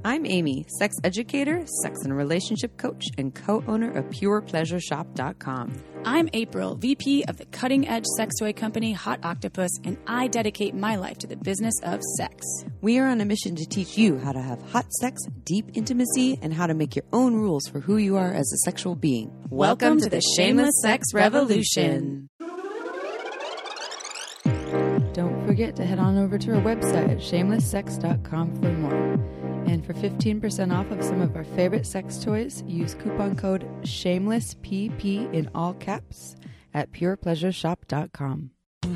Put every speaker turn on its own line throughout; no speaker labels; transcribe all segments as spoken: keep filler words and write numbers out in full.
I'm Amy, sex educator, sex and relationship coach, and co-owner of pure pleasure shop dot com.
I'm April, V P of the cutting-edge sex toy company Hot Octopuss, and I dedicate my life to the business of sex.
We are on a mission to teach you how to have hot sex, deep intimacy, and how to make your own rules for who you are as a sexual being.
Welcome, Welcome to, to the Shameless Sex Revolution.
Don't forget to head on over to our website at shameless sex dot com for more. And for fifteen percent off of some of our favorite sex toys, use coupon code SHAMELESSPP in all caps at pure pleasure shop dot com.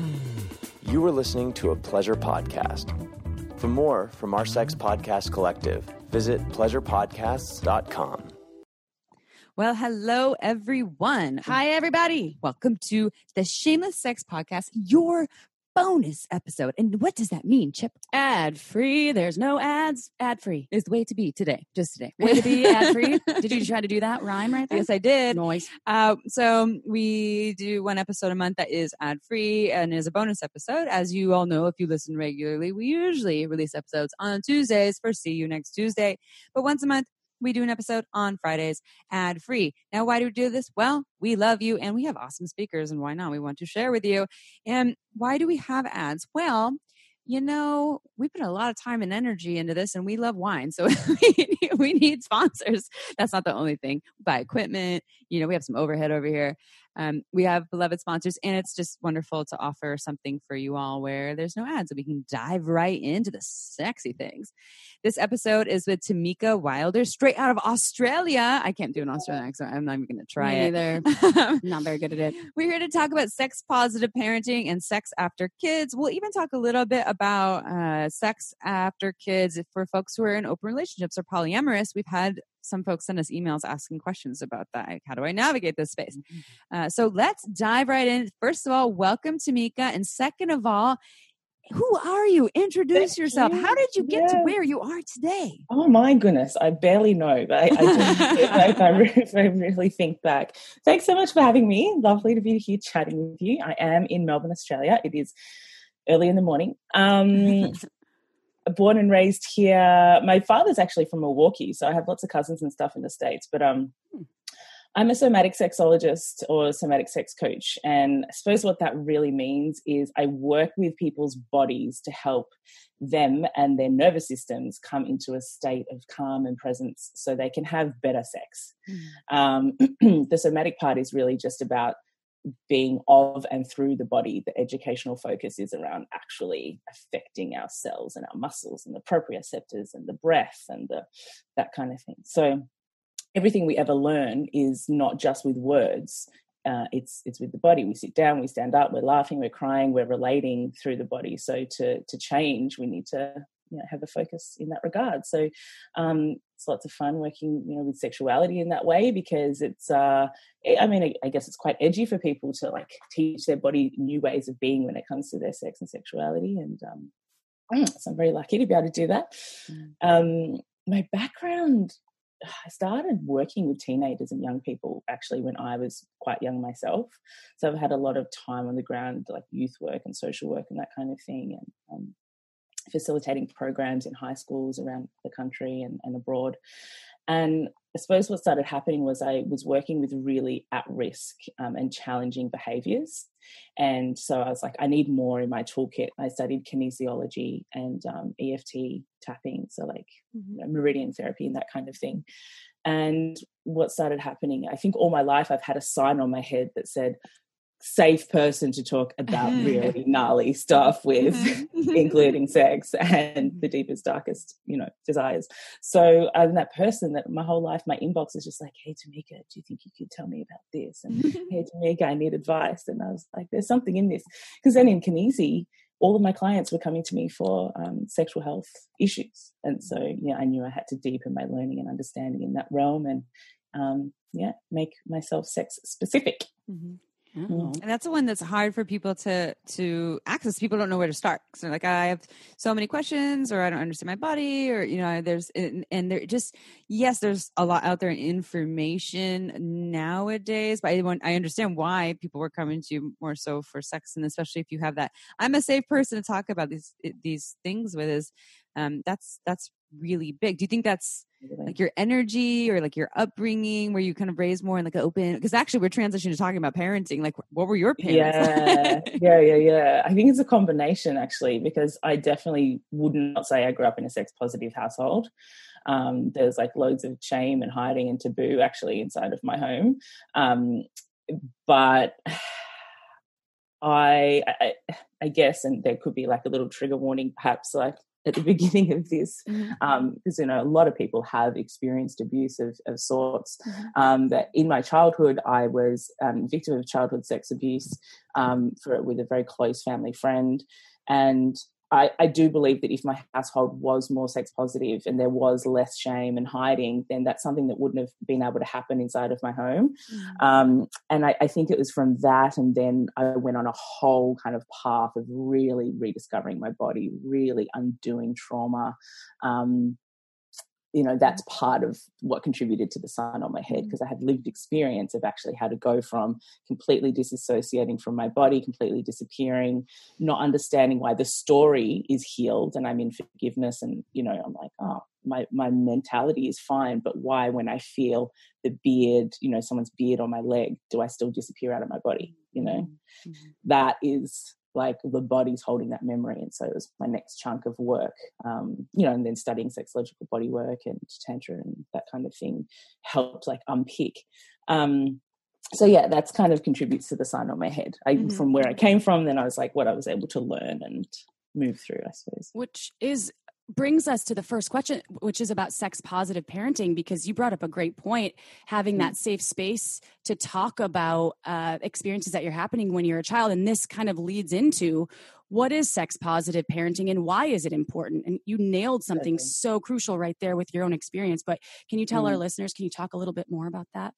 You are listening to a pleasure podcast. For more from our sex podcast collective, visit pleasure podcasts dot com.
Well, hello, everyone.
Hi, everybody.
Welcome to the Shameless Sex Podcast, your bonus episode. And what does that mean, Chip?
Ad free. There's no ads. Ad free
is the way to be today. Just today.
Way to be ad free. Did you try to do that rhyme right there?
Yes, I did.
Noise.
Uh, so we do one episode a month that is ad free and is a bonus episode. As you all know, if you listen regularly, we usually release episodes on Tuesdays for See You Next Tuesday. But once a month, we do an episode on Fridays ad-free. Now, why do we do this? Well, we love you and we have awesome speakers, and why not? We want to share with you. And why do we have ads? Well, you know, we put a lot of time and energy into this, and we love wine. So we need sponsors. That's not the only thing. We buy equipment. You know, we have some overhead over here. Um, we have beloved sponsors, and it's just wonderful to offer something for you all where there's no ads, so we can dive right into the sexy things. This episode is with Tamika Wilder, straight out of Australia. I can't do an Australian accent. I'm not even going to try
Me
it.
either. Not very good at it.
We're here to talk about sex-positive parenting and sex after kids. We'll even talk a little bit about uh, sex after kids for folks who are in open relationships or polyamorous. We've had some folks send us emails asking questions about that. Like, how do I navigate this space? Uh, so let's dive right in. First of all, welcome, Tamika. And second of all, who are you? Introduce
Thank
yourself.
you.
How did you get
yeah.
to where you are today?
Oh my goodness, I barely know. But I, I, do, if, I, if I really think back. Thanks so much for having me. Lovely to be here chatting with you. I am in Melbourne, Australia. It is early in the morning. Um, born and raised here. My father's actually from Milwaukee, so I have lots of cousins and stuff in the States. But um, I'm a somatic sexologist or somatic sex coach. And I suppose what that really means is I work with people's bodies to help them and their nervous systems come into a state of calm and presence so they can have better sex. Mm. Um, the somatic part is really just about being of and through the body. The educational focus is around actually affecting our cells and our muscles and the proprioceptors and the breath and the that kind of thing. So everything we ever learn is not just with words. Uh, it's it's with the body. We sit down, we stand up, we're laughing, we're crying, we're relating through the body. So to to change, we need to you know, have a focus in that regard. So um, it's lots of fun working, you know, with sexuality in that way, because it's, uh, I mean, I, I guess it's quite edgy for people to like teach their body new ways of being when it comes to their sex and sexuality. And um, so I'm very lucky to be able to do that. Mm. Um, my background, I started working with teenagers and young people actually when I was quite young myself. So I've had a lot of time on the ground, like youth work and social work and that kind of thing. And, um, facilitating programs in high schools around the country and, and abroad. And I suppose what started happening was I was working with really at-risk um, and challenging behaviours. And so I was like, I need more in my toolkit. I studied kinesiology and um, E F T tapping, so like mm-hmm. you know, meridian therapy and that kind of thing. And what started happening, I think all my life I've had a sign on my head that said, safe person to talk about really gnarly stuff with, including sex and the deepest, darkest, you know, desires. So I'm that person that my whole life, my inbox is just like, hey, Tamika, do you think you could tell me about this? And hey, Tamika, I need advice. And I was like, there's something in this. Because then in Kinesi, all of my clients were coming to me for um, sexual health issues. And so, yeah, I knew I had to deepen my learning and understanding in that realm and, um, yeah, make myself sex specific.
Mm-hmm. Oh. And that's the one that's hard for people to to access. People don't know where to start. So like, I have so many questions, or I don't understand my body, or, you know, there's, and, and there just, yes, there's a lot out there in information nowadays, but I, want, I understand why people were coming to you more so for sex. And especially if you have that, I'm a safe person to talk about these, these things with, is Um, that's that's really big. Do you think that's like your energy or like your upbringing, where you kind of raised more in like an open? Because actually, we're transitioning to talking about parenting. Like, what were your parents?
Yeah, yeah, yeah, yeah. I think it's a combination actually, because I definitely would not say I grew up in a sex positive household. Um, there's like loads of shame and hiding and taboo actually inside of my home. Um, but I, I, I guess, and there could be like a little trigger warning perhaps like at the beginning of this, mm-hmm. um, because, you know, a lot of people have experienced abuse of, of sorts. Mm-hmm. Um, that in my childhood, I was um, victim of childhood sex abuse um, for with a very close family friend. And I, I do believe that if my household was more sex positive and there was less shame and hiding, then that's something that wouldn't have been able to happen inside of my home. Mm-hmm. Um, and I, I think it was from that, and then I went on a whole kind of path of really rediscovering my body, really undoing trauma. Um, you know, that's part of what contributed to the sign on my head, because I had lived experience of actually how to go from completely disassociating from my body, completely disappearing, not understanding why the story is healed and I'm in forgiveness. And, you know, I'm like, oh, my, my mentality is fine, but why when I feel the beard, you know, someone's beard on my leg, do I still disappear out of my body? You know, mm-hmm. that is like the body's holding that memory. And so it was my next chunk of work, um, you know, and then studying sexological body work and tantra and that kind of thing helped like unpick. Um, so yeah, that's kind of contributes to the sign on my head. I, mm-hmm. From where I came from, then I was like, what I was able to learn and move through, I suppose.
Which is brings us to the first question, which is about sex positive parenting, because you brought up a great point, having mm-hmm. that safe space to talk about uh, experiences that you're happening when you're a child. And this kind of leads into what is sex positive parenting and why is it important? And you nailed something okay. so crucial right there with your own experience. But can you tell mm-hmm. our listeners, can you talk a little bit more about that?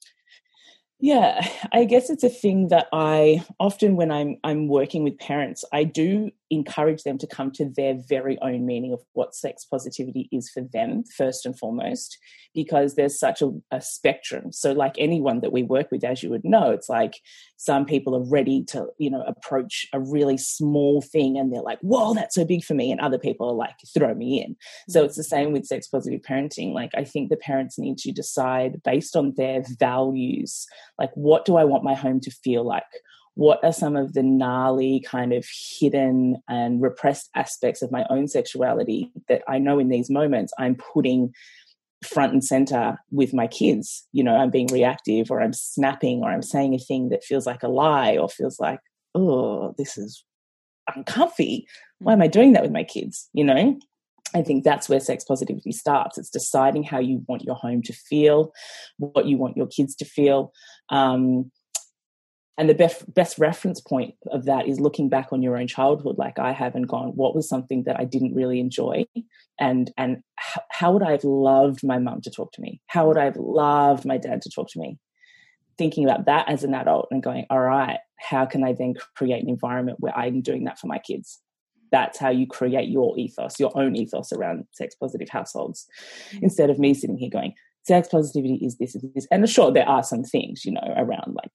Yeah, I guess it's a thing that I often, when I'm I'm working with parents, I do encourage them to come to their very own meaning of what sex positivity is for them, first and foremost, because there's such a, a spectrum. So like anyone that we work with, as you would know, it's like some people are ready to, you know, approach a really small thing and they're like, whoa, that's so big for me. And other people are like, throw me in. So it's the same with sex positive parenting. Like I think the parents need to decide based on their values, like what do I want my home to feel like? What are some of the gnarly kind of hidden and repressed aspects of my own sexuality that I know in these moments I'm putting front and center with my kids? You know, I'm being reactive, or I'm snapping, or I'm saying a thing that feels like a lie or feels like, oh, this is uncomfy. Why am I doing that with my kids? You know, I think that's where sex positivity starts. It's deciding how you want your home to feel, what you want your kids to feel. Um, And the best best reference point of that is looking back on your own childhood, like I have, and gone, what was something that I didn't really enjoy? And and how, how would I have loved my mum to talk to me? How would I have loved my dad to talk to me? Thinking about that as an adult and going, all right, how can I then create an environment where I'm doing that for my kids? That's how you create your ethos, your own ethos around sex positive households. Mm-hmm. Instead of me sitting here going, sex positivity is this, is this. And sure, there are some things, you know, around like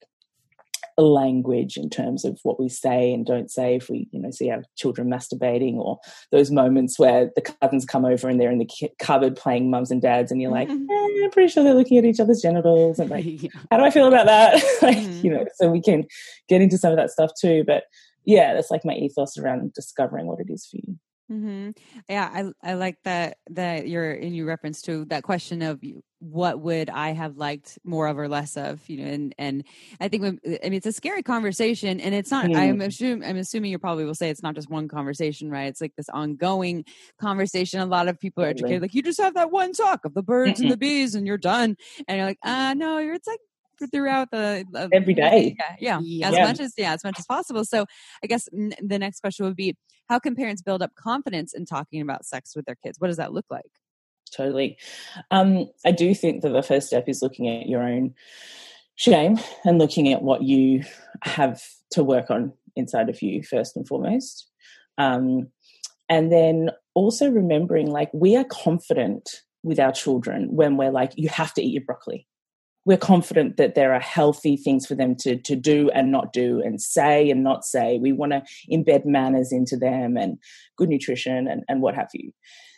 language in terms of what we say and don't say if we, you know, see our children masturbating, or those moments where the cousins come over and they're in the cupboard playing mums and dads and you're like, eh, I'm pretty sure they're looking at each other's genitals and like, yeah. How do I feel about that? like, mm-hmm. you know, so we can get into some of that stuff too. But yeah, that's like my ethos around discovering what it is for you.
Mm-hmm. Yeah, I I like that that you're in your reference to that question of what would I have liked more of or less of, you know, and and I think when, I mean it's a scary conversation, and it's not. Mm. I'm assuming I'm assuming you probably will say it's not just one conversation, right? It's like this ongoing conversation. A lot of people are educated, like you just have that one talk of the birds mm-hmm. and the bees, and you're done. And you're like, ah, uh, no, you're it's like. throughout the uh,
every day
yeah, yeah yeah as
yeah.
much as yeah as much as possible. So I guess n- the next question would be, how can parents build up confidence in talking about sex with their kids? What does that look like?
Totally. um I do think that the first step is looking at your own shame and looking at what you have to work on inside of you first and foremost, um and then also remembering like we are confident with our children when we're like, you have to eat your broccoli. We're confident that there are healthy things for them to, to do and not do, and say and not say. We want to embed manners into them and good nutrition and, and what have you.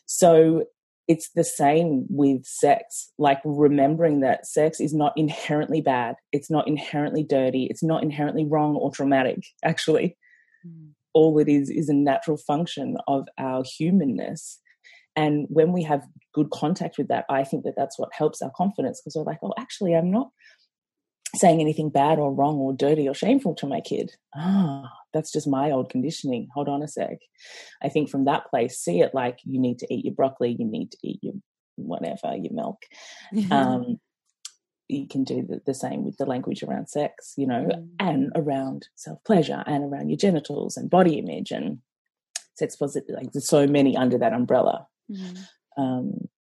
So it's the same with sex, like remembering that sex is not inherently bad. It's not inherently dirty. It's not inherently wrong or traumatic, actually. Mm. All it is is a natural function of our humanness. And when we have good contact with that, I think that that's what helps our confidence, because we're like, oh, actually, I'm not saying anything bad or wrong or dirty or shameful to my kid. Ah, that's just my old conditioning. Hold on a sec. I think from that place, see it like you need to eat your broccoli, you need to eat your whatever, your milk. Um, you can do the, the same with the language around sex, you know, mm. and around self-pleasure and around your genitals and body image and sex positive. Like there's so many under that umbrella. Mm. Um,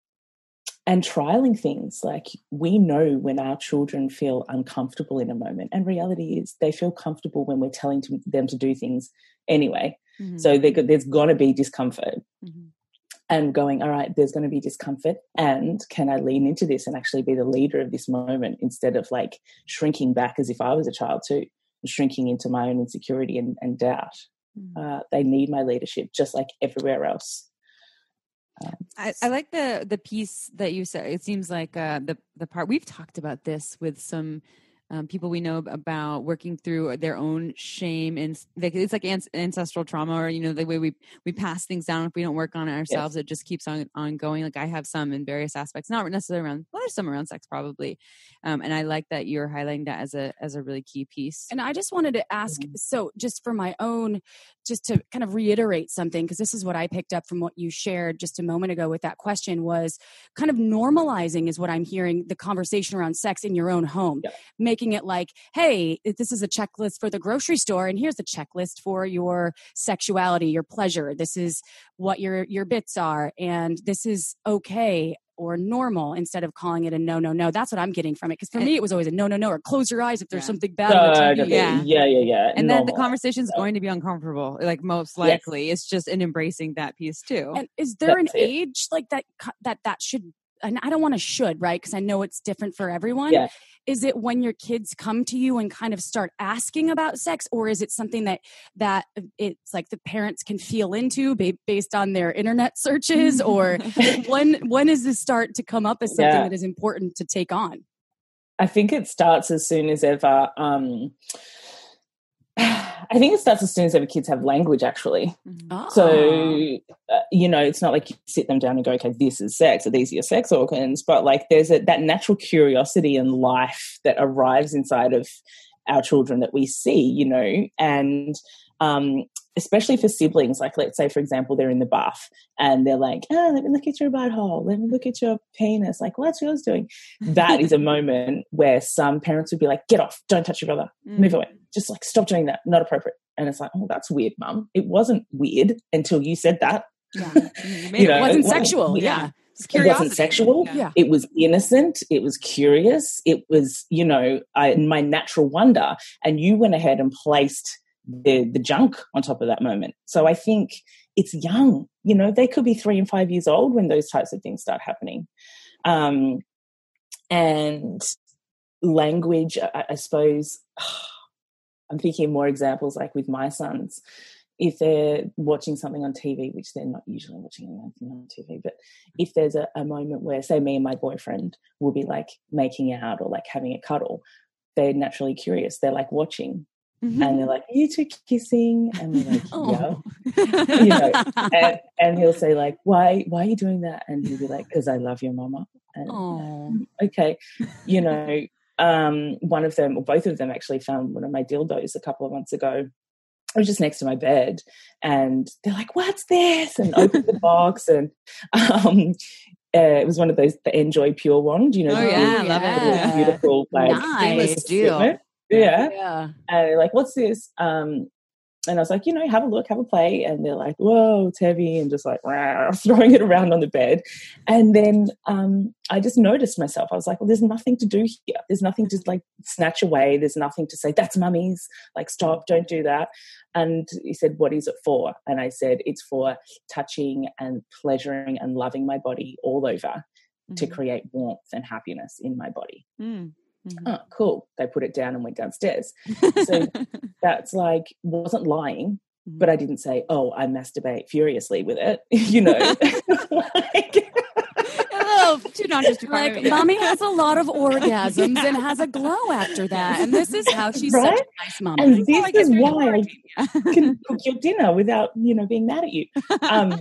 and trialing things, like we know when our children feel uncomfortable in a moment, and reality is they feel comfortable when we're telling to them to do things anyway. Mm-hmm. So there's going to be discomfort. Mm-hmm. And going, all right, there's going to be discomfort, and can I lean into this and actually be the leader of this moment instead of like shrinking back as if I was a child too, shrinking into my own insecurity and, and doubt. Mm-hmm. Uh, they need my leadership just like everywhere else.
Um, I, I like the the piece that you said. It seems like uh, the the part we've talked about this with some um, people we know about working through their own shame, and it's like ancestral trauma, or you know the way we we pass things down. If we don't work on it ourselves, yes. It just keeps on on going. Like I have some in various aspects, not necessarily around. Well, there's some around sex probably, um, and I like that you're highlighting that as a as a really key piece.
And I just wanted to ask, mm-hmm. so just for my own. Just to kind of reiterate something, because this is what I picked up from what you shared just a moment ago with that question, was kind of normalizing is what I'm hearing the conversation around sex in your own home, yeah. Making it like, hey, this is a checklist for the grocery store, and here's the checklist for your sexuality, your pleasure. This is what your your bits are, and this is okay or normal, instead of calling it a no, no, no. That's what I'm getting from it. Because for and, me, it was always a no, no, no, or close your eyes if there's yeah. something bad on the T V.
Yeah, yeah, yeah. yeah.
And normal. Then the conversation is so. going to be uncomfortable, like most likely. Yes. It's just in embracing that piece too.
And is there That's an it. age like that that that should, and I don't want to should, right? Because I know it's different for everyone.
Yeah.
Is it when your kids come to you and kind of start asking about sex, or is it something that that it's like the parents can feel into based on their internet searches, or when when does this start to come up as something yeah. that is important to take on?
I think it starts as soon as ever. Um, I think it starts as soon as ever kids have language, actually. Oh. So, uh, you know, it's not like you sit them down and go, okay, this is sex, or these are your sex organs, but like there's a, that natural curiosity in life that arrives inside of our children that we see, you know, and um, especially for siblings, like let's say, for example, they're in the bath and they're like, oh, let me look at your butthole, let me look at your penis, like what's yours doing? That is a moment where some parents would be like, get off, don't touch your brother, mm. move away, just like stop doing that, not appropriate. And it's like, oh, that's weird, Mum. It wasn't weird until you said that.
Yeah. you know, it wasn't it sexual. Wasn't, yeah.
It wasn't sexual.
Yeah.
It was innocent. It was curious. It was, you know, I, my natural wonder. And you went ahead and placed the the junk on top of that moment. So I think it's young. You know, they could be three and five years old when those types of things start happening. Um, and language, I, I suppose, I'm thinking more examples like with my sons. If they're watching something on T V, which they're not usually watching anything on T V, but if there's a, a moment where, say, me and my boyfriend will be like making out or like having a cuddle, they're naturally curious. They're like watching. Mm-hmm. And they're like, you two kissing? And we're like, yeah. you know, and, and he'll say like, why, why are you doing that? And he'll be like, because I love your mama. And, um, okay. You know, um, one of them or both of them actually found one of my dildos a couple of months ago. I was just next to my bed and they're like, what's this? And opened the box and um, uh, it was one of those, the Enjoy Pure one. Do you know?
Oh, yeah, I love it.
Beautiful, like,
nice
deal. Yeah. yeah. And they're like, what's this? Um, and I was like, you know, have a look, have a play. And they're like, whoa, it's heavy. And just like, rah, throwing it around on the bed. And then um, I just noticed myself. I was like, well, there's nothing to do here. There's nothing to like snatch away. There's nothing to say, that's mummy's. Like, stop, don't do that. And he said, what is it for? And I said, it's for touching and pleasuring and loving my body all over mm-hmm. to create warmth and happiness in my body.
Mm. Mm-hmm.
Oh, cool. They put it down and went downstairs. So that's like, wasn't lying. but I didn't say, oh, I masturbate furiously with it, you know. Like,
a little too not just
like, yeah. Mommy has a lot of orgasms yeah. and has a glow after that, and this is how she's right? such a nice mom.
And this like is why I can cook your dinner without, you know, being mad at you. Um,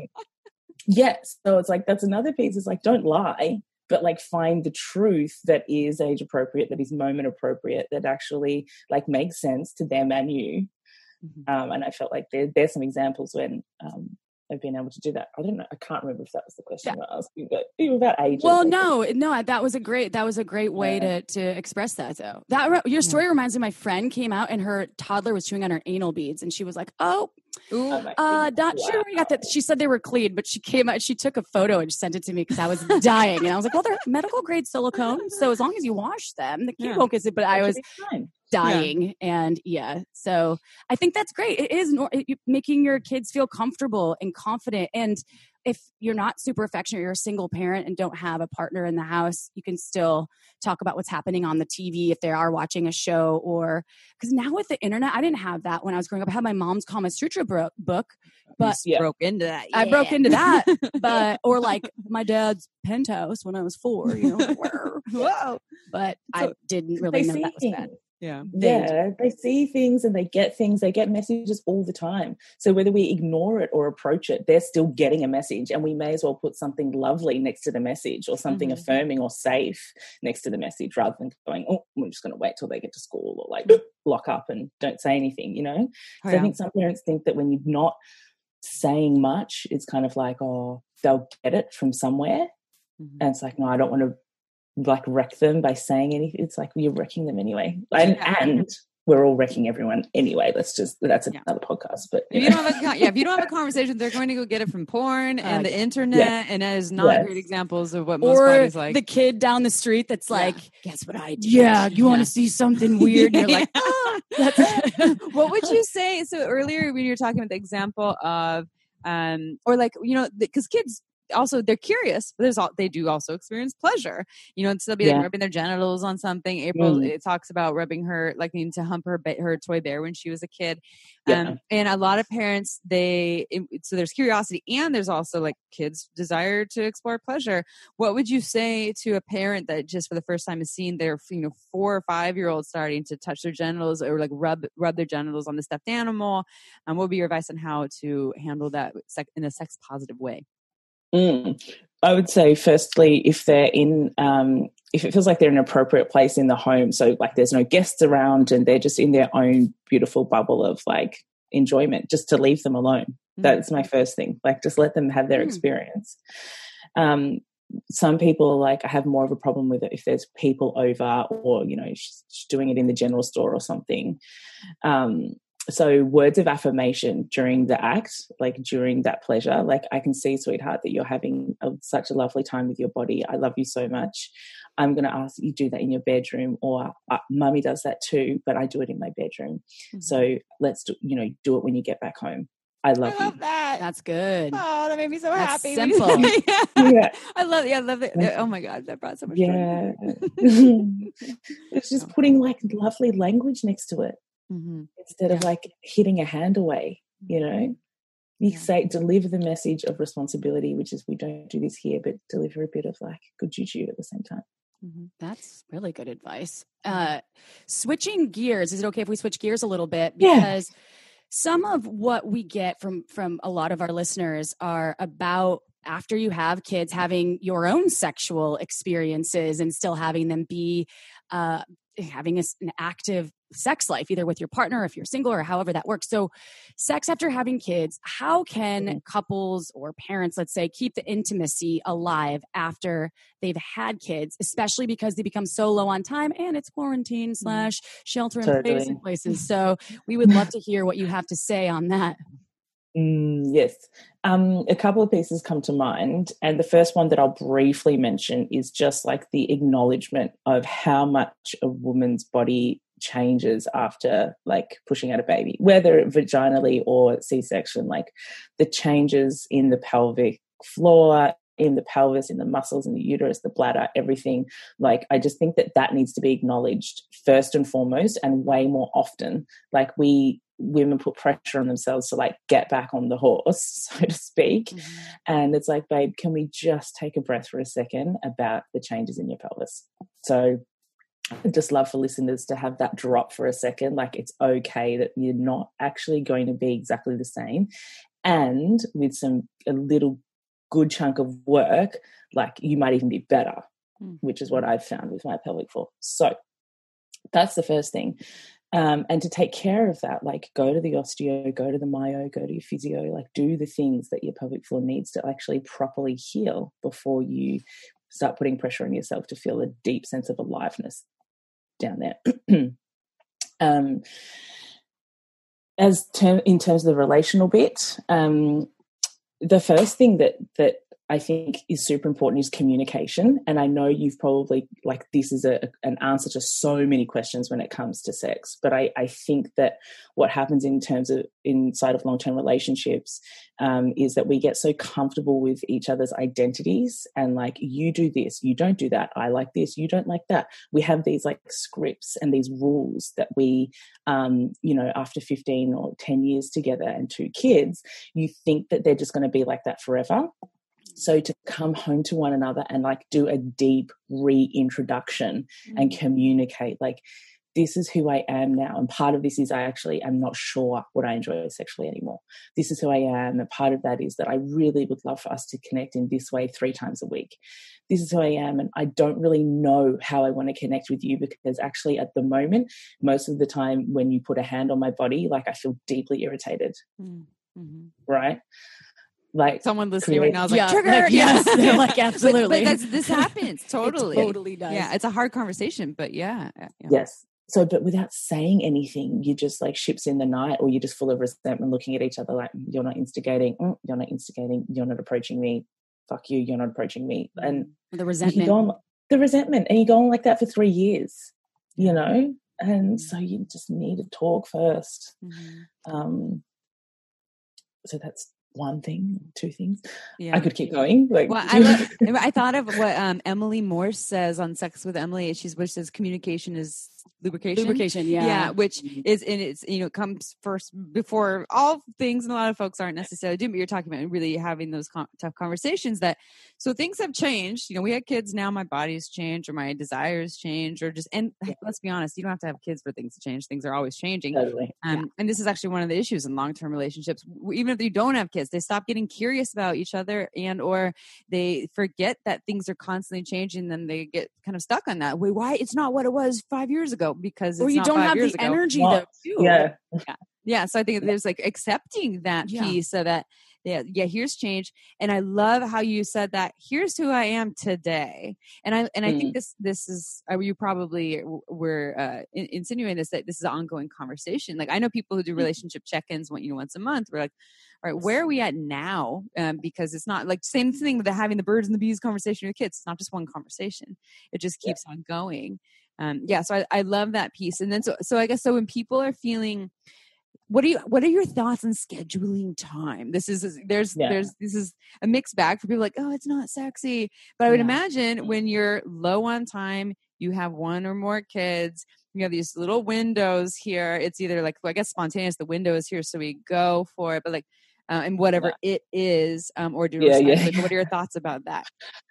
yes, so it's like that's another piece. It's like, don't lie, but like find the truth that is age appropriate, that is moment appropriate, that actually like makes sense to them and you. Mm-hmm. Um, and I felt like there, there's some examples when um, I've been able to do that. I don't know. I can't remember if that was the question yeah. I asked you, but you were about ages.
Well, no, no, that was a great, that was a great way yeah. to, to express that though. That, your story yeah. reminds me, my friend came out and her toddler was chewing on her anal beads and she was like, oh, Ooh, uh, not wow. sure we got that. She said they were clean, but she came out, she took a photo and sent it to me because I was dying. And I was like, well, they're medical grade silicone. So as long as you wash them, the kid yeah. won't kiss it. But that I was dying. Yeah. And yeah, so I think that's great. It is it, making your kids feel comfortable and confident. And if you're not super affectionate, you're a single parent and don't have a partner in the house, you can still talk about what's happening on the T V if they are watching a show. Or because now with the internet, I didn't have that when I was growing up. I had my mom's Kama Sutra bro- book, but
you broke into that. Yeah.
I broke into that, but or like my dad's penthouse when I was four. You know, whoa! But so I didn't really know that was bad.
Yeah.
Yeah. They see things and they get things, they get messages all the time. So whether we ignore it or approach it, they're still getting a message, and we may as well put something lovely next to the message or something mm-hmm. affirming or safe next to the message rather than going, oh, we're just going to wait till they get to school or like lock up and don't say anything, you know? Oh, so yeah. I think some parents think that when you're not saying much, it's kind of like, oh, they'll get it from somewhere. Mm-hmm. And it's like, no, I don't want to like wreck them by saying anything. It's like you're wrecking them anyway, and, and we're all wrecking everyone anyway. Let's just that's another yeah. podcast. But
you if you don't have a yeah, if you don't have a conversation, they're going to go get it from porn uh, and the internet, yeah. and that is not yes. great examples of what most
or
parties like.
The kid down the street that's like,
yeah. guess what I did?
Yeah, you yeah. want to see something weird? You're like, oh, that's
what would you say? So earlier when you were talking about the example of, um, or like you know, because kids. Also, they're curious, but there's all, they do also experience pleasure. You know, so they'll be like yeah. rubbing their genitals on something. April mm. it talks about rubbing her, like needing to hump her her toy bear when she was a kid. Yeah. Um, and a lot of parents, they it, so there's curiosity, and there's also like kids' desire to explore pleasure. What would you say to a parent that just for the first time has seen their you know four or five year old starting to touch their genitals or like rub rub their genitals on the stuffed animal? And um, what would be your advice on how to handle that in a sex positive way?
Mm. I would say, firstly, if they're in, um, if it feels like they're in an appropriate place in the home, so like there's no guests around and they're just in their own beautiful bubble of like enjoyment, just to leave them alone. Mm. That's my first thing. Like, just let them have their mm. experience. Um, some people like I have more of a problem with it if there's people over, or you know, she's, she's doing it in the general store or something. Um, So words of affirmation during the act, like during that pleasure, like I can see, sweetheart, that you're having a, such a lovely time with your body. I love you so much. I'm going to ask that you do that in your bedroom, or uh, mummy does that too, but I do it in my bedroom. Mm-hmm. So let's do, you know, do it when you get back home. I love,
I love
you.
that.
That's good.
Oh, that made me so
That's
happy.
Simple.
yeah.
yeah.
I love it. Yeah, I love it. Oh my God, that brought so much
yeah. It's just putting like lovely language next to it. Mm-hmm. Instead yeah. of like hitting a hand away, you know, you yeah. say, deliver the message of responsibility, which is we don't do this here, but deliver a bit of like good juju at the same time.
Mm-hmm. That's really good advice. Uh, switching gears. Is it okay if we switch gears a little bit? Because yeah. some of what we get from, from a lot of our listeners are about after you have kids, having your own sexual experiences and still having them be, uh, having a, an active sex life, either with your partner, if you're single, or however that works. So sex after having kids, how can mm-hmm. couples or parents, let's say, keep the intimacy alive after they've had kids, especially because they become so low on time and it's quarantine slash shelter in place in places. So we would love to hear what you have to say on that.
Mm, yes. Um, a couple of pieces come to mind. And the first one that I'll briefly mention is just like the acknowledgement of how much a woman's body changes after like pushing out a baby, whether vaginally or C-section, like the changes in the pelvic floor, in the pelvis, in the muscles, in the uterus, the bladder, everything. Like, I just think that that needs to be acknowledged first and foremost, and way more often. Like, we women put pressure on themselves to like get back on the horse, so to speak. Mm-hmm. And it's like, babe, can we just take a breath for a second about the changes in your pelvis? So I'd just love for listeners to have that drop for a second. Like, it's okay that you're not actually going to be exactly the same. And with some, a little good chunk of work, like you might even be better, mm-hmm. which is what I've found with my pelvic floor. So that's the first thing. Um, and to take care of that, like go to the osteo, go to the myo, go to your physio, like do the things that your pelvic floor needs to actually properly heal before you start putting pressure on yourself to feel a deep sense of aliveness down there. um, as ter- in terms of the relational bit, um, the first thing that that I think is super important is communication. And I know you've probably, like, this is a, an answer to so many questions when it comes to sex. But I, I think that what happens in terms of inside of long-term relationships um, is that we get so comfortable with each other's identities and like, you do this, you don't do that. I like this, you don't like that. We have these like scripts and these rules that we, um, you know, after fifteen or ten years together and two kids, you think that they're just going to be like that forever. So to come home to one another and like do a deep reintroduction mm. and communicate, like, this is who I am now. And part of this is I actually am not sure what I enjoy sexually anymore. This is who I am. And part of that is that I really would love for us to connect in this way three times a week. This is who I am. And I don't really know how I want to connect with you, because actually at the moment, most of the time when you put a hand on my body, like I feel deeply irritated. Mm-hmm. Right? Like
someone listening right now is like,
yeah,
trigger,
like, yes, they're like, absolutely.
But, but that's, this happens totally.
It totally does.
Yeah, it's a hard conversation, but yeah, yeah.
Yes. So, but without saying anything, you just like ships in the night, or you're just full of resentment, looking at each other like, you're not instigating, mm, you're not instigating, you're not approaching me, fuck you, you're not approaching me, and
the resentment,
on, the resentment, and you go on like that for three years, you know, and so you just need to talk first. Mm-hmm. Um, so that's one thing, two things. Yeah. I could keep going. Like,
well, I, love, I thought of what um, Emily Morse says on Sex with Emily. She's which says communication is lubrication.
Lubrication, yeah,
yeah. Which is, and it's, you know, comes first before all things, and a lot of folks aren't necessarily doing. But you're talking about really having those com- tough conversations. That so things have changed. You know, we had kids, now my body's changed, or my desires change, or just and yeah. let's be honest, you don't have to have kids for things to change. Things are always changing.
Totally.
Um,
yeah.
And this is actually one of the issues in long-term relationships. Even if you don't have kids, they stop getting curious about each other, and or they forget that things are constantly changing. Then they get kind of stuck on that. Wait, why? It's not what it was five years ago, because it's
or you
not
don't
five
have
years
the
ago.
energy
well,
though. Too.
Yeah,
yeah, yeah. So I think there's like accepting that
yeah.
piece, so that yeah, yeah. Here's change, and I love how you said that. Here's who I am today, and I and I mm. think this this is uh, you probably were uh, in, insinuating this, that this is an ongoing conversation. Like I know people who do relationship check-ins, you know, once a month. We're like, all right, where are we at now? Um, because it's not like same thing with the having the birds and the bees conversation with kids. It's not just one conversation; it just keeps yeah. on going. Um, yeah, so I, I love that piece. And then so so I guess so when people are feeling, what are you what are your thoughts on scheduling time? This is there's yeah. there's this is a mixed bag for people like, oh, it's not sexy. But I would yeah. imagine when you're low on time, you have one or more kids, you have these little windows here. It's either like, well, I guess spontaneous, the window is here, so we go for it. But like uh, and whatever yeah. it is, um, or do
yeah, yeah.
Like, what are your thoughts about that?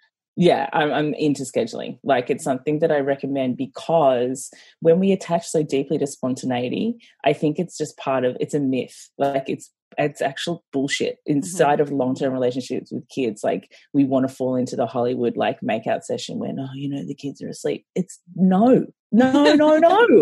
Yeah, I'm, I'm into scheduling. Like, it's something that I recommend, because when we attach so deeply to spontaneity, I think it's just part of, it's a myth. Like it's, it's actual bullshit inside mm-hmm. of long-term relationships with kids. Like we want to fall into the Hollywood, like makeout session when, oh, you know, the kids are asleep. It's no, no, no,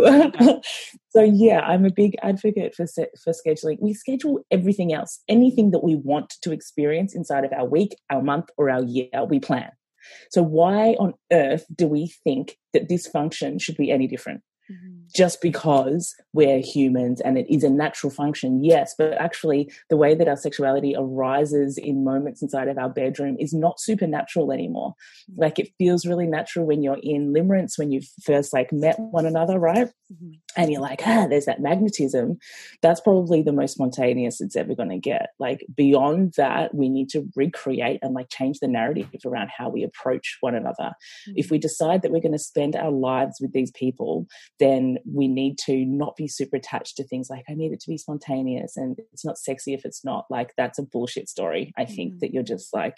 no. So yeah, I'm a big advocate for, for scheduling. We schedule everything else, anything that we want to experience inside of our week, our month, or our year, we plan. So why on earth do we think that this function should be any different? Mm-hmm. Just because we're humans and it is a natural function, yes, but actually the way that our sexuality arises in moments inside of our bedroom is not supernatural anymore. Mm-hmm. Like it feels really natural when you're in limerence, when you've first like met one another, right? Mm-hmm. and you're like, ah, there's that magnetism, that's probably the most spontaneous it's ever going to get. Like beyond that, we need to recreate and like change the narrative around how we approach one another. Mm-hmm. If we decide that we're going to spend our lives with these people, then we need to not be super attached to things like, I need it to be spontaneous and it's not sexy if it's not. Like that's a bullshit story. I think mm-hmm. that you're just like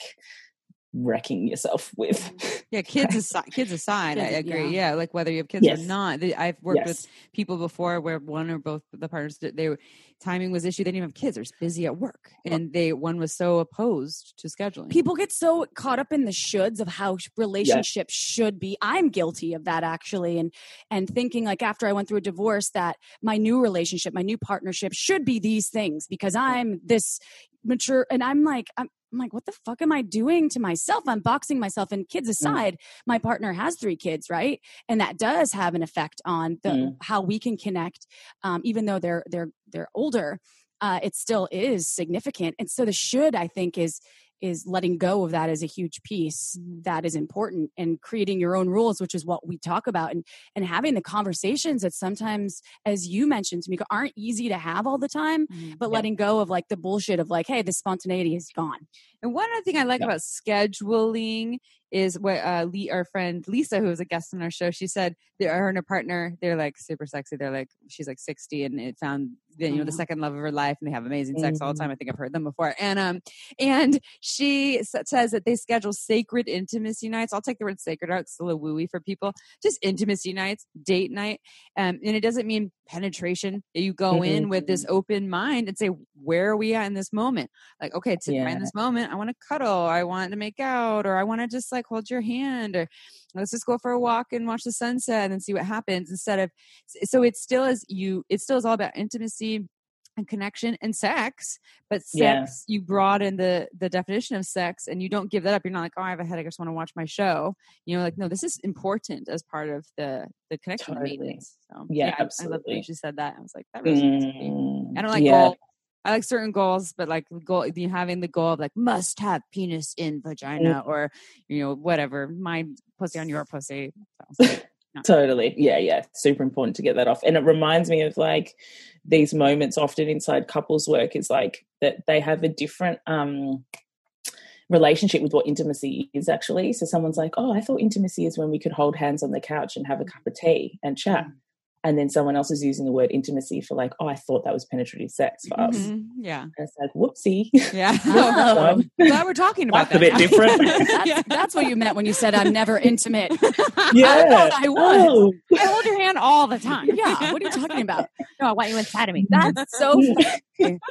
wrecking yourself with.
Yeah, kids aside, kids aside, I agree. Yeah. yeah, like whether you have kids yes. or not. I've worked yes. with people before where one or both the partners, they were, timing was issue. They didn't have kids. They were busy at work, and they one was so opposed to scheduling.
People get so caught up in the shoulds of how relationships yes. should be. I'm guilty of that actually, and and thinking like after I went through a divorce that my new relationship, my new partnership should be these things because I'm this mature, and I'm like I'm. I'm like, what the fuck am I doing to myself? I'm boxing myself. And kids aside, mm. my partner has three kids, right? And that does have an effect on the mm. how we can connect, um, even though they're they're they're older. Uh, it still is significant. And so the should, I think, is is letting go of that is a huge piece that is important, and creating your own rules, which is what we talk about, and and having the conversations that sometimes, as you mentioned, Tamika, aren't easy to have all the time, mm-hmm. but yeah. letting go of like the bullshit of like, hey, the spontaneity is gone.
And one other thing I like yeah. about scheduling is what uh, Lee, our friend Lisa, who was a guest on our show, she said that her and her partner, they're like super sexy. They're like, she's like sixty and it found, you know, the second love of her life, and they have amazing sex mm-hmm. all the time. I think I've heard them before. And, um, and she says that they schedule sacred intimacy nights. I'll take the word sacred out. It's a little wooey for people. Just intimacy nights, date night. Um, and it doesn't mean penetration. You go mm-hmm. in with this open mind and say, where are we at in this moment? Like, okay, to yeah. in this moment, I want to cuddle, I want to make out, or I want to just like hold your hand, or let's just go for a walk and watch the sunset and then see what happens, instead of, so it still is you, it still is all about intimacy and connection and sex, but sex, yeah. you broaden the the definition of sex, and you don't give that up. You're not like, oh, I have a headache, I just want to watch my show. You know, like, no, this is important as part of the the connection
totally.
maintenance. So
yeah,
yeah,
absolutely.
I, I love that you said that. I was like, that really
mm,
I don't like
yeah.
goals. I like certain goals, but like goal, you having the goal of like must have penis in vagina, or you know, whatever, my pussy on your pussy. So, no.
Totally. Yeah, yeah. Super important to get that off. And it reminds me of like these moments often inside couples work is like that they have a different um relationship with what intimacy is actually. So someone's like, oh, I thought intimacy is when we could hold hands on the couch and have a cup of tea and chat. Mm-hmm. And then someone else is using the word intimacy for like, oh, I thought that was penetrative sex for us.
Mm-hmm. Yeah.
And it's like, whoopsie.
Yeah. Oh, glad we're talking about
that's
that.
That's a bit different.
that's, yeah. that's what you meant when you said I'm never intimate.
Yeah.
I thought I was.
Oh.
I hold your hand all the time.
Yeah. What are you talking about?
No, I want you inside of me.
That's so funny.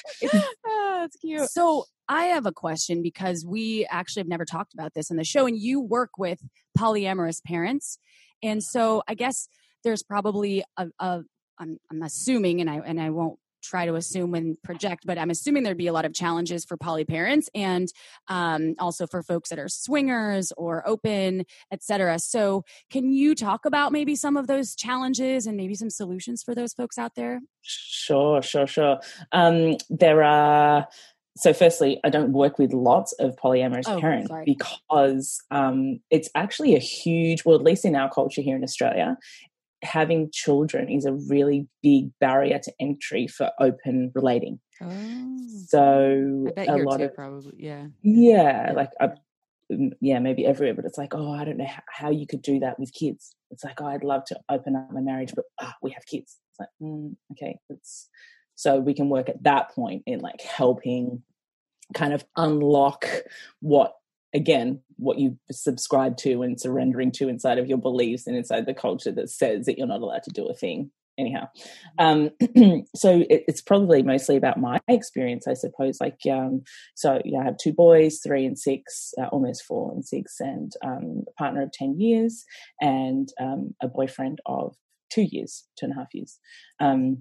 Oh, that's cute.
So I have a question, because we actually have never talked about this in the show, and you work with polyamorous parents. And so I guess there's probably a, a I'm, I'm assuming, and I and I won't try to assume and project, but I'm assuming there'd be a lot of challenges for poly parents, and um, also for folks that are swingers or open, et cetera. So can you talk about maybe some of those challenges and maybe some solutions for those folks out there?
Sure, sure, sure. Um, there are. So firstly, I don't work with lots of polyamorous
oh,
parents
sorry.
because um, it's actually a huge, well, at least in our culture here in Australia, having children is a really big barrier to entry for open relating.
Oh.
So
I bet
a
here
lot
too,
of
probably, yeah.
Yeah, like, I, yeah, maybe everywhere, but it's like, oh, I don't know how, how you could do that with kids. It's like, oh, I'd love to open up my marriage, but ah, we have kids. It's like, mm, okay, it's so we can work at that point in like helping kind of unlock what, again, what you subscribe to and surrendering to inside of your beliefs and inside the culture that says that you're not allowed to do a thing. Anyhow, um, so it, it's probably mostly about my experience, I suppose. Like, um, so yeah, I have two boys, three and six, uh, almost four and six, and um, a partner of ten years, and um, a boyfriend of two years, two and a half years, um,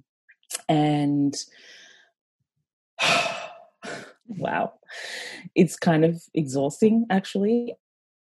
and. Wow. It's kind of exhausting, actually.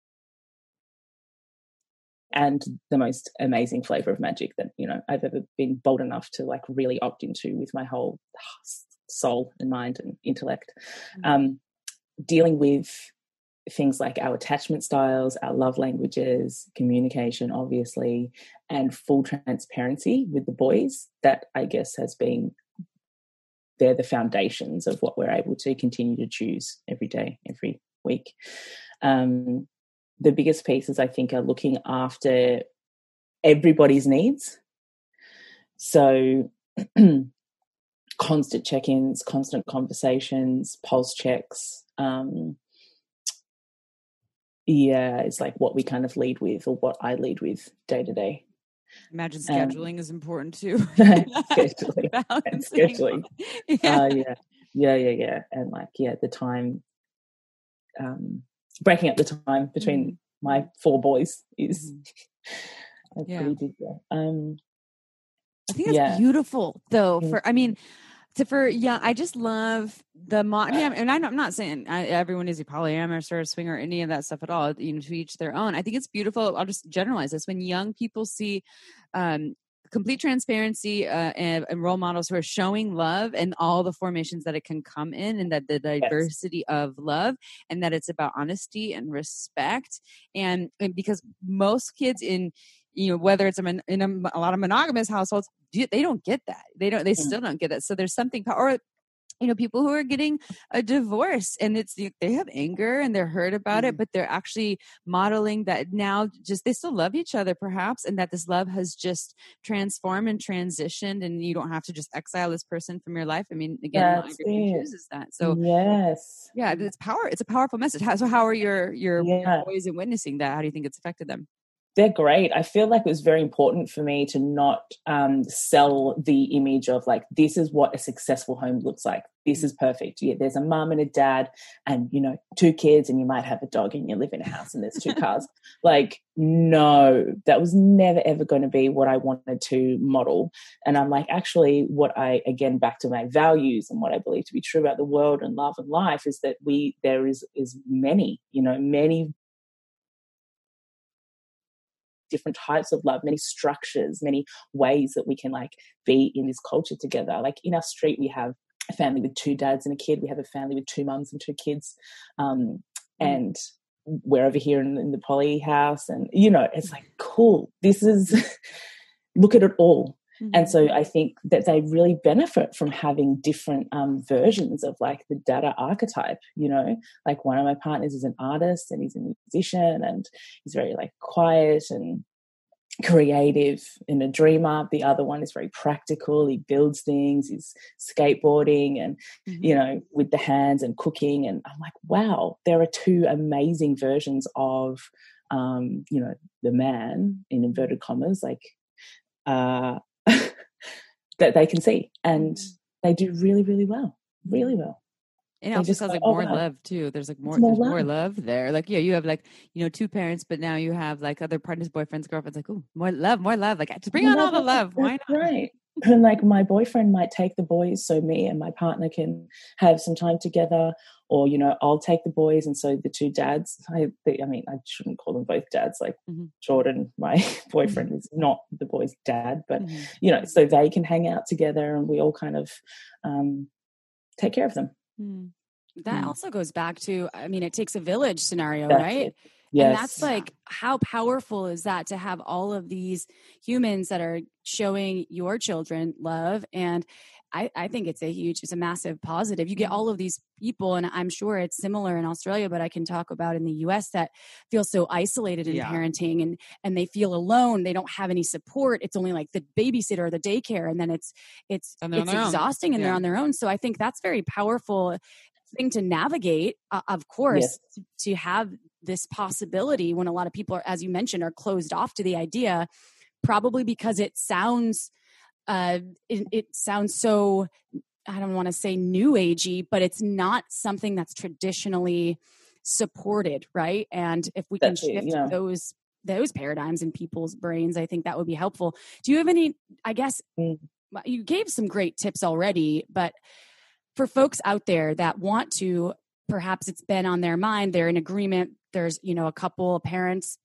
And the most amazing flavor of magic that, you know, I've ever been bold enough to like really opt into with my whole soul and mind and intellect. Um, dealing with things like our attachment styles, our love languages, communication, obviously, and full transparency with the boys. That, I guess, has been, they're the foundations of what we're able to continue to choose every day, every week. Um, the biggest pieces, I think, are looking after everybody's needs. So constant check-ins, constant conversations, pulse checks, um, yeah, it's like what we kind of lead with, or what I lead with day to day.
Imagine scheduling um, is important too.
scheduling, and scheduling. Yeah. Uh, yeah, yeah, yeah, yeah, and like yeah, the time, um, breaking up the time between mm. my four boys is mm.
yeah.
pretty big. Yeah. Um,
I think it's
yeah.
beautiful though. For I mean. So for yeah, I just love the mo- I mean, and I'm not saying I, everyone is a polyamorous or a swinger or any of that stuff at all. You know, to each their own. I think it's beautiful. I'll just generalize this: when young people see um, complete transparency uh, and, and role models who are showing love and all the formations that it can come in, and that the diversity yes. of love, and that it's about honesty and respect, and, and because most kids in you know, whether it's in a, a lot of monogamous households, they don't get that. They don't, they still don't get that. So there's something, or, you know, people who are getting a divorce and it's, they have anger and they're hurt about mm. it, but they're actually modeling that now just, they still love each other perhaps. And that this love has just transformed and transitioned, and you don't have to just exile this person from your life. I mean, again, chooses that. So
yes.
Yeah, it's power. It's a powerful message. How, so how are your, your
yeah.
boys in witnessing that? How do you think it's affected them?
They're great. I feel like it was very important for me to not um, sell the image of like, this is what a successful home looks like. This is perfect. Yeah, there's a mum and a dad and, you know, two kids, and you might have a dog, and you live in a house and there's two cars. Like, no, that was never, ever going to be what I wanted to model. And I'm like, actually, what I, again, back to my values and what I believe to be true about the world and love and life is that we, there is, is many, you know, many different types of love, many structures, many ways that we can like be in this culture together. Like in our street, we have a family with two dads and a kid. We have a family with two mums and two kids. Um, and we're over here in, in the poly house, and, you know, it's like, cool. This is, look at it all. Mm-hmm. And so I think that they really benefit from having different um, versions of like the dada archetype, you know, like one of my partners is an artist and he's a musician and he's very like quiet and creative and a dreamer. The other one is very practical. He builds things, he's skateboarding and, mm-hmm. you know, with the hands and cooking. And I'm like, wow, there are two amazing versions of, um, you know, the man in inverted commas, like, uh, that they can see, and they do really, really well, really well.
And it also sounds like oh, more wow. love too. There's like more, more there's love. more love there. Like, yeah, you have like, you know, two parents, but now you have like other partners, boyfriends, girlfriends, like, oh, more love, more love. Like, just bring on all the love. Why not?
Right. And like my boyfriend might take the boys, so me and my partner can have some time together, or, you know, I'll take the boys. And so the two dads, I, I mean, I shouldn't call them both dads, like mm-hmm. Jordan, my boyfriend, mm-hmm. is not the boy's dad, but, mm-hmm. you know, so they can hang out together and we all kind of um, take care of them.
Mm. That mm. also goes back to, I mean, it takes a village scenario,
that's
right?
It. Yes.
And that's like, how powerful is that to have all of these humans that are showing your children love? And I, I think it's a huge, it's a massive positive. You get all of these people, and I'm sure it's similar in Australia, but I can talk about in the U S that feel so isolated in yeah. parenting, and, and they feel alone. They don't have any support. It's only like the babysitter or the daycare. And then it's, it's, it's exhausting, and yeah. they're on their own. So I think that's very powerful thing to navigate, uh, of course, yes. to, to have this possibility when a lot of people are, as you mentioned, are closed off to the idea, probably because it sounds, uh, it, it sounds so, I don't want to say new agey, but it's not something that's traditionally supported. Right. And if we
that's
can shift
it, yeah.
those, those paradigms in people's brains, I think that would be helpful. Do you have any, I guess mm. you gave some great tips already, but for folks out there that want to, perhaps it's been on their mind, they're in agreement, there's, you know, a couple of parents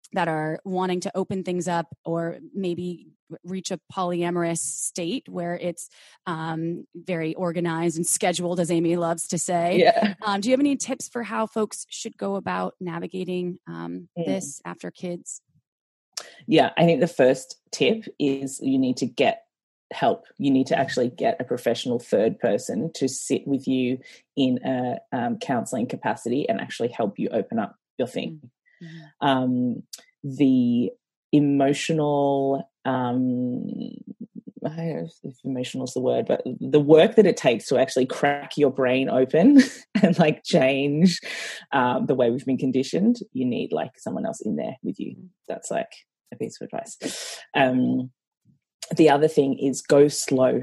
that are wanting to open things up or maybe reach a polyamorous state where it's um, very organized and scheduled, as Amy loves to say.
Yeah.
Um, do you have any tips for how folks should go about navigating um,
Mm.
this after kids?
Yeah, I think the first tip is you need to get help. You need to actually get a professional third person to sit with you in a um, counseling capacity and actually help you open up your thing.
Mm-hmm.
Um, the emotional, um, I don't know if emotional is the word, but the work that it takes to actually crack your brain open and like change um, the way we've been conditioned, you need like someone else in there with you. That's like a piece of advice. Um, the other thing is go slow.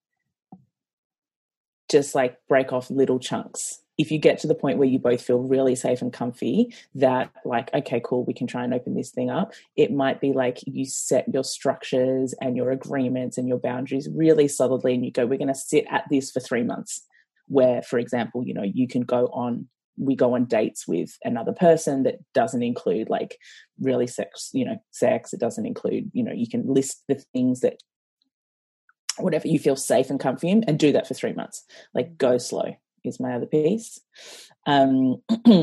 Just like break off little chunks. If you get to the point where you both feel really safe and comfy that like, okay, cool, we can try and open this thing up. It might be like you set your structures and your agreements and your boundaries really solidly and you go, we're going to sit at this for three months where, for example, you know, you can go on, we go on dates with another person that doesn't include like really sex, you know, sex. It doesn't include, you know, you can list the things that whatever you feel safe and comfy in and do that for three months. Like go slow is my other piece. Um,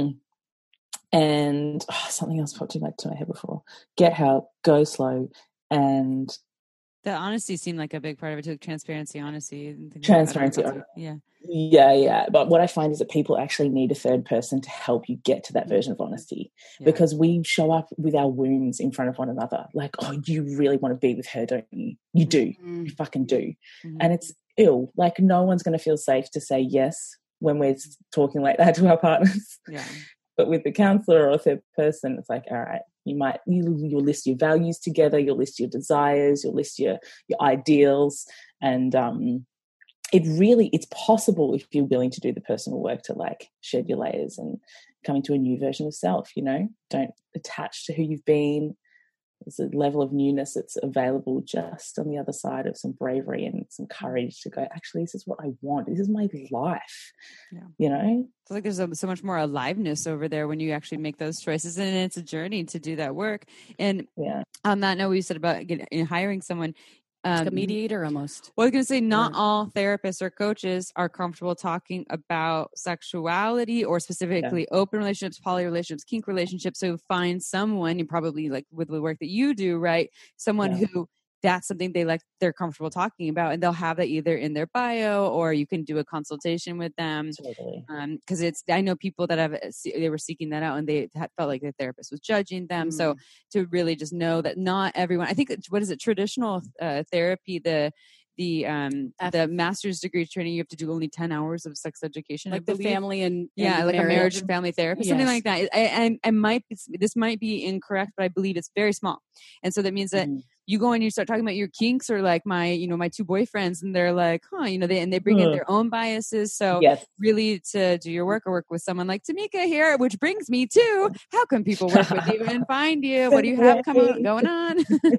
and oh, something else popped into my, to my head before. Get help, go slow, and
the honesty seemed like a big part of it too. Transparency, honesty. And things
transparency.
like that. Yeah.
Yeah, yeah. But what I find is that people actually need a third person to help you get to that version of honesty
yeah.
because we show up with our wounds in front of one another. Like, oh, you really want to be with her, don't you? You do.
Mm-hmm.
You fucking do.
Mm-hmm.
And it's ill. Like no one's going to feel safe to say yes when we're talking like that to our partners.
Yeah.
But with the counselor or a third person, it's like, all right, you might, you, you'll list your values together, you'll list your desires, you'll list your, your ideals. And um, it really, it's possible if you're willing to do the personal work to like shed your layers and come into a new version of self, you know, don't attach to who you've been. There's a level of newness that's available just on the other side of some bravery and some courage to go, actually, this is what I want. This is my life. Yeah. You know?
It's like there's a, so much more aliveness over there when you actually make those choices. And it's a journey to do that work. And
yeah.
on that note, we said about getting, hiring someone.
Um, like a mediator almost.
Well, I was going to say not yeah. all therapists or coaches are comfortable talking about sexuality or specifically yeah. open relationships, poly relationships, kink relationships. So find someone, you probably like with the work that you do, right? Someone yeah. who that's something they like, they're comfortable talking about, and they'll have that either in their bio or you can do a consultation with them.
Totally.
Um, cause it's, I know people that have, they were seeking that out and they had felt like the therapist was judging them. Mm. So to really just know that not everyone, I think, what is it? Traditional uh, therapy, the, the, um, F- the master's degree training, you have to do only ten hours of sex education.
Like the family and,
yeah,
and
like
marriage.
a marriage and family therapist, yes. something like that. I, I, I might, this might be incorrect, but I believe it's very small. And so that means that mm. you go and you start talking about your kinks or like my, you know, my two boyfriends and they're like, huh, you know, they, and they bring in their own biases. So
yes.
really to do your work or work with someone like Tamika here, which brings me to how can people work with you and find you? What do you have coming going on?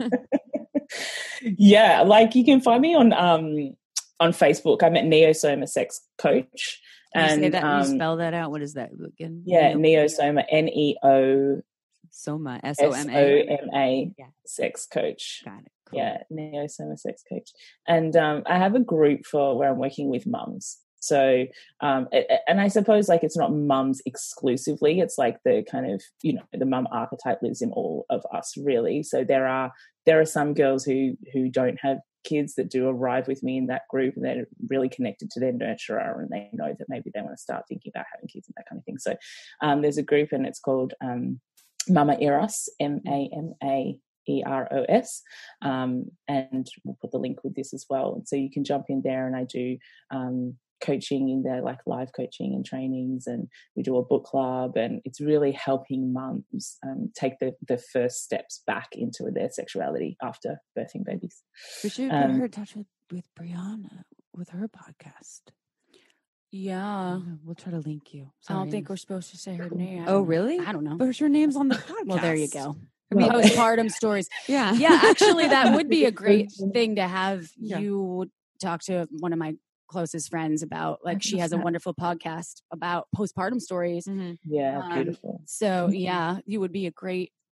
Yeah. Like you can find me on, um, on Facebook. I'm at Neosoma Sex Coach.
Can
and
you say that,
um,
you spell that out. What is that again?
Yeah. Neosoma, N E O
Soma, S O M A.
S O M A,
yeah.
Sex Coach.
Got it. Cool.
Yeah, Neosoma Sex Coach. And um, I have a group for where I'm working with mums. So, um, and I suppose like it's not mums exclusively. It's like the kind of, you know, the mum archetype lives in all of us really. So there are, there are some girls who, who don't have kids that do arrive with me in that group and they're really connected to their nurturer and they know that maybe they want to start thinking about having kids and that kind of thing. So um, there's a group and it's called um, Mama Eros, M A M A E R O S, um, and we'll put the link with this as well. And so you can jump in there and I do um, coaching in there, like live coaching and trainings, and we do a book club, and it's really helping mums um, take the, the first steps back into their sexuality after birthing babies.
We should um, put her in touch with, with Brianna with her podcast.
Yeah.
We'll try to link you.
Sorry. I don't think we're supposed to say her name.
Oh, really?
I don't know.
But her name's on the podcast.
Well, there you go.
I mean,
postpartum stories.
Yeah.
Yeah, actually, that would be a great thing to have
yeah.
you talk to one of my closest friends about. Like, she has a wonderful podcast about postpartum stories.
Mm-hmm.
Yeah,
um,
beautiful.
So, yeah, you would be a great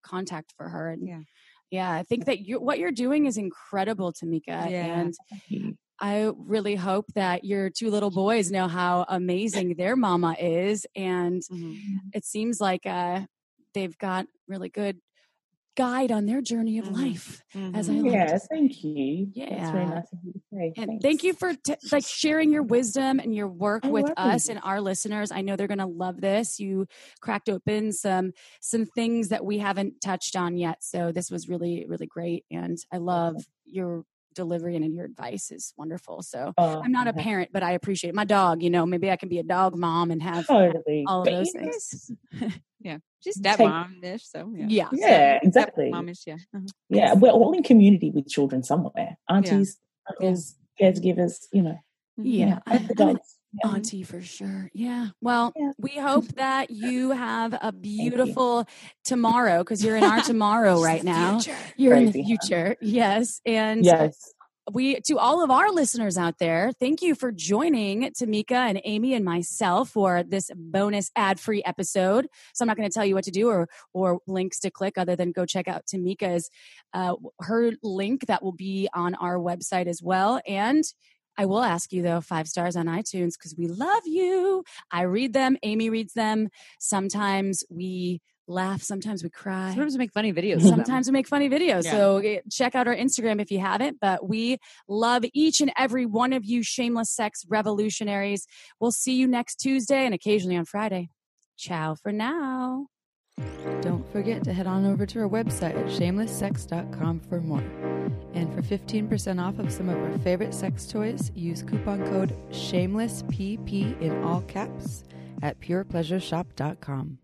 contact for her. And
Yeah.
yeah, I think that you what you're doing is incredible, Tamika.
Yeah.
And I really hope that your two little boys know how amazing their mama is. And
Mm-hmm.
it seems like uh, they've got really good guide on their journey of
Mhm.
life.
Mhm.
As I like
Yeah,
to say.
thank you.
Yeah.
That's very nice of you to say.
And
Thanks.
thank you for t- like sharing your wisdom and your work
No
with
worries.
us and our listeners. I know they're going to love this. You cracked open some some things that we haven't touched on yet. So this was really, really great. And I love your delivery and your advice is wonderful. So
Oh,
I'm not a
okay.
parent, but I appreciate it. My dog, you know, maybe I can be a dog mom and have
Totally.
all of
But
those
you know,
things.
Yeah. She's
Take-
stepmom-ish, so yeah.
Yeah.
Yeah, exactly.
Stepmom-ish, yeah. Uh-huh.
Yeah, we're all in community with children somewhere. Aunties, uncles, caregivers, you know.
Yeah.
and the
I'm an
dogs. Yeah.
auntie for sure. Yeah. Well,
Yeah.
we hope that you have a beautiful tomorrow because you're in our tomorrow right now. You're in the
Crazy, huh?
future. Yes. And
Yes.
we, to all of our listeners out there, thank you for joining Tamika and Amy and myself for this bonus ad-free episode. So I'm not going to tell you what to do or or links to click other than go check out Tamika's uh, her link that will be on our website as well. And I will ask you though, five stars on iTunes because we love you. I read them. Amy reads them. Sometimes we laugh. Sometimes we cry.
Sometimes we make funny videos. of them.
Sometimes we make funny videos.
Yeah.
So eh, check out our Instagram if you haven't. But we love each and every one of you shameless sex revolutionaries. We'll see you next Tuesday and occasionally on Friday. Ciao for now.
Don't forget to head on over to our website at shameless sex dot com for more. And for fifteen percent off of some of our favorite sex toys, use coupon code SHAMELESSPP in all caps at pure pleasure shop dot com.